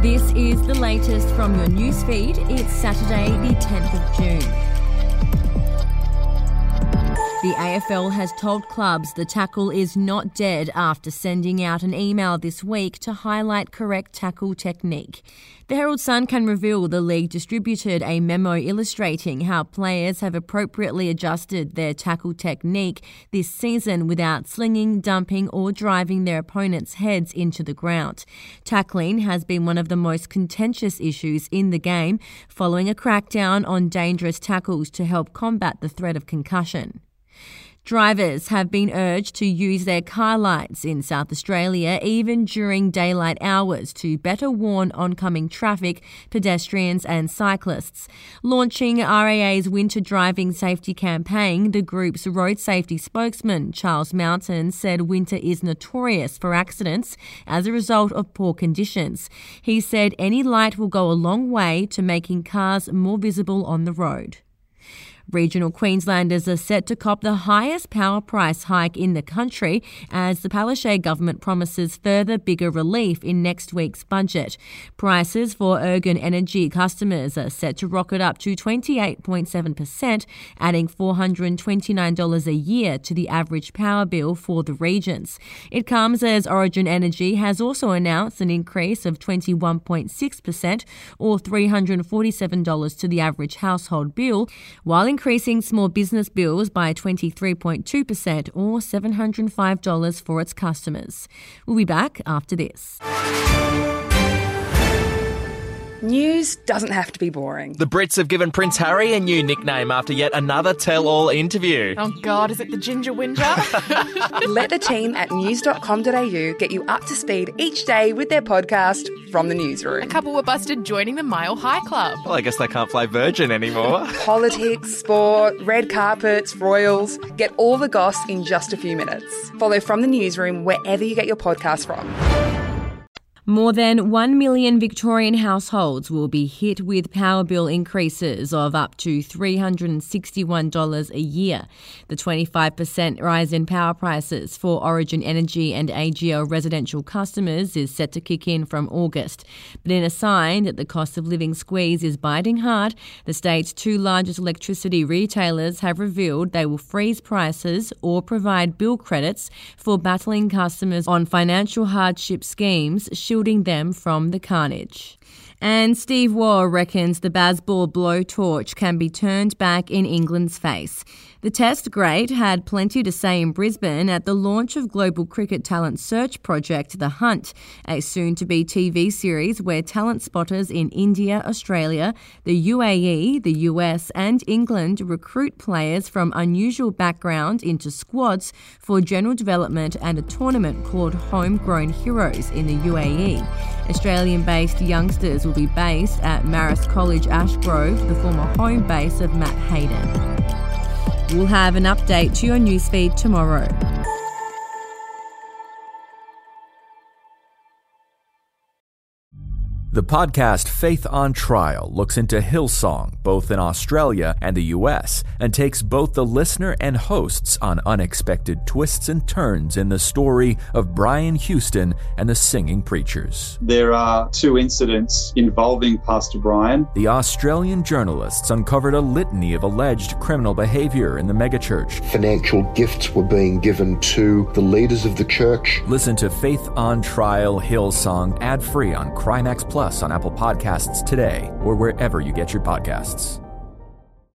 This is the latest from your newsfeed. It's Saturday, the 10th of June. The AFL has told clubs the tackle is not dead after sending out an email this week to highlight correct tackle technique. The Herald Sun can reveal the league distributed a memo illustrating how players have appropriately adjusted their tackle technique this season without slinging, dumping or driving their opponents' heads into the ground. Tackling has been one of the most contentious issues in the game, following a crackdown on dangerous tackles to help combat the threat of concussion. Drivers have been urged to use their car lights in South Australia even during daylight hours to better warn oncoming traffic, pedestrians and cyclists. Launching RAA's winter driving safety campaign, the group's road safety spokesman, Charles Mountain, said winter is notorious for accidents as a result of poor conditions. He said any light will go a long way to making cars more visible on the road. Regional Queenslanders are set to cop the highest power price hike in the country as the Palaszczuk government promises further bigger relief in next week's budget. Prices for Ergon Energy customers are set to rocket up to 28.7%, adding $429 a year to the average power bill for the regions. It comes as Origin Energy has also announced an increase of 21.6% or $347 to the average household bill, while increasing small business bills by 23.2% or $705 for its customers. We'll be back after this. News doesn't have to be boring. The Brits have given Prince Harry a new nickname after yet another tell-all interview. Oh God, is it the Ginger Whinger? Let the team at news.com.au get you up to speed each day with their podcast, From the Newsroom. A couple were busted joining the Mile High Club. Well, I guess they can't fly Virgin anymore. Politics, sport, red carpets, royals. Get all the goss in just a few minutes. Follow From the Newsroom wherever you get your podcast from. More than 1 million Victorian households will be hit with power bill increases of up to $361 a year. The 25% rise in power prices for Origin Energy and AGL residential customers is set to kick in from August. But in a sign that the cost of living squeeze is biting hard, the state's two largest electricity retailers have revealed they will freeze prices or provide bill credits for battling customers on financial hardship schemes, shielding them from the carnage. And Steve Waugh reckons the Bazball blowtorch can be turned back in England's face. The Test great had plenty to say in Brisbane at the launch of global cricket talent search project The Hunt, a soon-to-be TV series where talent spotters in India, Australia, the UAE, the US and England recruit players from unusual background into squads for general development and a tournament called Homegrown Heroes in the UAE. Australian-based youngsters will be based at Marist College Ashgrove, the former home base of Matt Hayden. We'll have an update to your newsfeed tomorrow. The podcast Faith on Trial looks into Hillsong, both in Australia and the US, and takes both the listener and hosts on unexpected twists and turns in the story of Brian Houston and the Singing Preachers. There are two incidents involving Pastor Brian. The Australian journalists uncovered a litany of alleged criminal behavior in the megachurch. Financial gifts were being given to the leaders of the church. Listen to Faith on Trial Hillsong ad-free on Crimex Plus on Apple Podcasts today or wherever you get your podcasts.